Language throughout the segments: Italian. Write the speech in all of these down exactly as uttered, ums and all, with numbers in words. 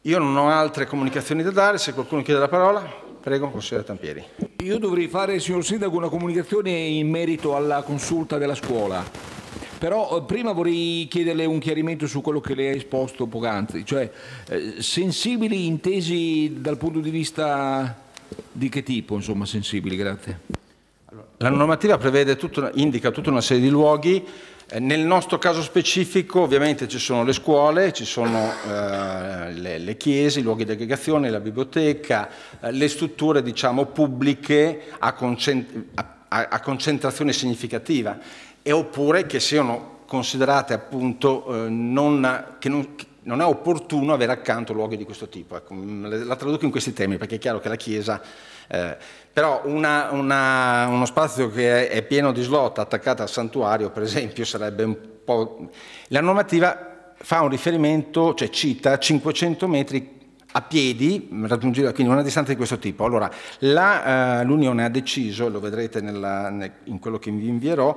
Io non ho altre comunicazioni da dare, se qualcuno chiede la parola, prego, consigliere Tampieri. Io dovrei fare, signor Sindaco, una comunicazione in merito alla consulta della scuola, però eh, prima vorrei chiederle un chiarimento su quello che lei ha esposto poc'anzi, cioè eh, sensibili intesi dal punto di vista di che tipo, insomma, sensibili, grazie. La normativa prevede tutta, indica tutta una serie di luoghi. Nel nostro caso specifico ovviamente ci sono le scuole, ci sono eh, le, le chiese, i luoghi di aggregazione, la biblioteca, eh, le strutture diciamo pubbliche a, concent a, a concentrazione significativa e oppure che siano considerate appunto eh, non, che non, che non è opportuno avere accanto luoghi di questo tipo. Ecco, la traduco in questi termini perché è chiaro che la Chiesa Eh, però una, una, uno spazio che è, è pieno di slot attaccato al santuario, per esempio, sarebbe un po'... La normativa fa un riferimento, cioè cita cinquecento metri a piedi, raggiungere quindi una distanza di questo tipo. Allora, l'Unione uh, ha deciso, lo vedrete nella, nel, in quello che vi invierò,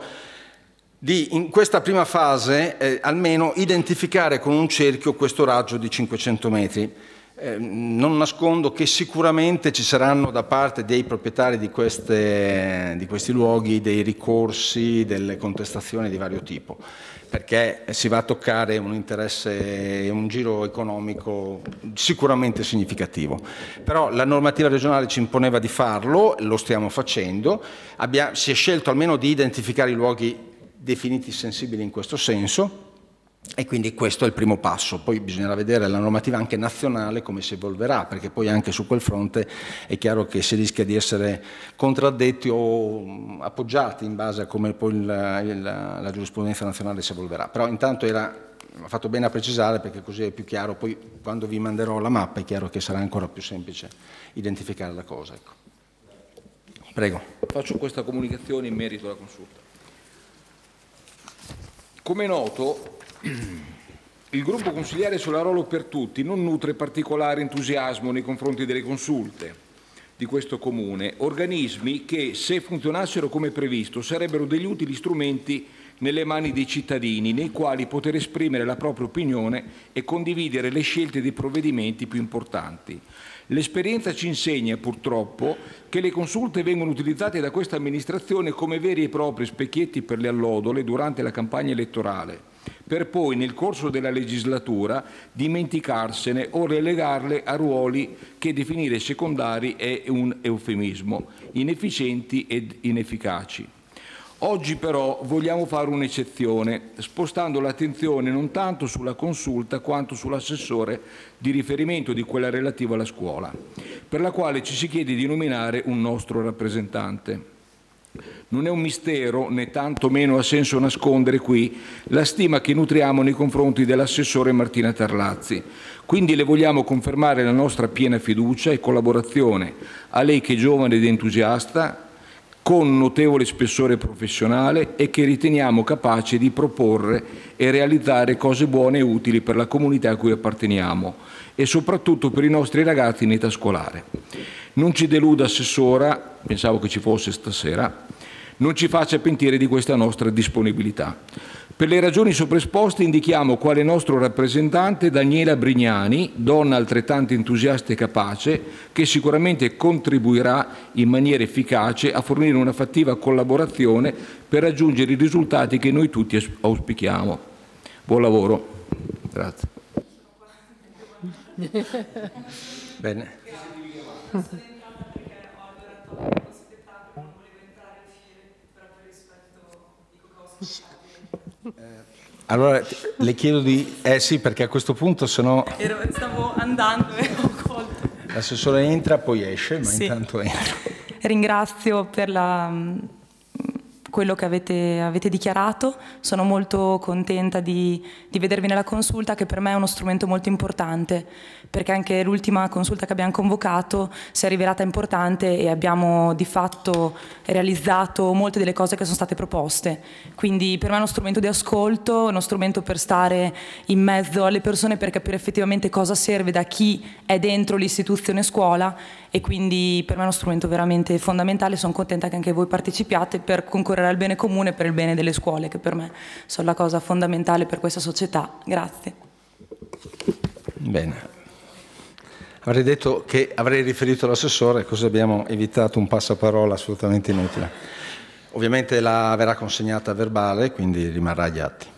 di in questa prima fase eh, almeno identificare con un cerchio questo raggio di cinquecento metri. Eh, non nascondo che sicuramente ci saranno da parte dei proprietari di, queste, di questi luoghi dei ricorsi, delle contestazioni di vario tipo, perché si va a toccare un interesse, un giro economico sicuramente significativo. Però la normativa regionale ci imponeva di farlo, lo stiamo facendo, Abbia, si è scelto almeno di identificare i luoghi definiti sensibili in questo senso. E quindi questo è il primo passo, poi bisognerà vedere la normativa anche nazionale come si evolverà, perché poi anche su quel fronte è chiaro che si rischia di essere contraddetti o appoggiati in base a come poi il, il, la giurisprudenza nazionale si evolverà. Però intanto era, ha fatto bene a precisare perché così è più chiaro, poi quando vi manderò la mappa è chiaro che sarà ancora più semplice identificare la cosa. Ecco. Prego. Faccio questa comunicazione in merito alla consulta. Come è noto, il gruppo consigliare Solarolo per Tutti non nutre particolare entusiasmo nei confronti delle consulte di questo Comune, organismi che, se funzionassero come previsto, sarebbero degli utili strumenti nelle mani dei cittadini, nei quali poter esprimere la propria opinione e condividere le scelte dei provvedimenti più importanti. L'esperienza ci insegna, purtroppo, che le consulte vengono utilizzate da questa amministrazione come veri e propri specchietti per le allodole durante la campagna elettorale, per poi, nel corso della legislatura, dimenticarsene o relegarle a ruoli che definire secondari è un eufemismo, inefficienti ed inefficaci. Oggi però vogliamo fare un'eccezione, spostando l'attenzione non tanto sulla consulta quanto sull'assessore di riferimento di quella relativa alla scuola, per la quale ci si chiede di nominare un nostro rappresentante. Non è un mistero, né tanto meno ha senso nascondere qui, la stima che nutriamo nei confronti dell'assessore Martina Terlazzi. Quindi le vogliamo confermare la nostra piena fiducia e collaborazione a lei che è giovane ed entusiasta, con notevole spessore professionale e che riteniamo capace di proporre e realizzare cose buone e utili per la comunità a cui apparteniamo e soprattutto per i nostri ragazzi in età scolare. Non ci deluda, Assessora, pensavo che ci fosse stasera, non ci faccia pentire di questa nostra disponibilità. Per le ragioni sopraesposte indichiamo quale nostro rappresentante Daniela Brignani, donna altrettanto entusiasta e capace, che sicuramente contribuirà in maniera efficace a fornire una fattiva collaborazione per raggiungere i risultati che noi tutti auspichiamo. Buon lavoro. Grazie. Bene. Allora le chiedo di... Eh sì, perché a questo punto se no... Stavo andando e ho colto. L'assessore entra, poi esce, ma sì. Intanto entra. Ringrazio per la, quello che avete, avete dichiarato. Sono molto contenta di, di vedervi nella consulta, che per me è uno strumento molto importante, perché anche l'ultima consulta che abbiamo convocato si è rivelata importante e abbiamo di fatto realizzato molte delle cose che sono state proposte. Quindi per me è uno strumento di ascolto, uno strumento per stare in mezzo alle persone, per capire effettivamente cosa serve da chi è dentro l'istituzione scuola, e quindi per me è uno strumento veramente fondamentale. Sono contenta che anche voi partecipiate per concorrere al bene comune, per il bene delle scuole, che per me sono la cosa fondamentale per questa società. Grazie. Bene. avrei detto che avrei riferito all'assessore, così abbiamo evitato un passaparola assolutamente inutile. Ovviamente la verrà consegnata a verbale, quindi rimarrà agli atti.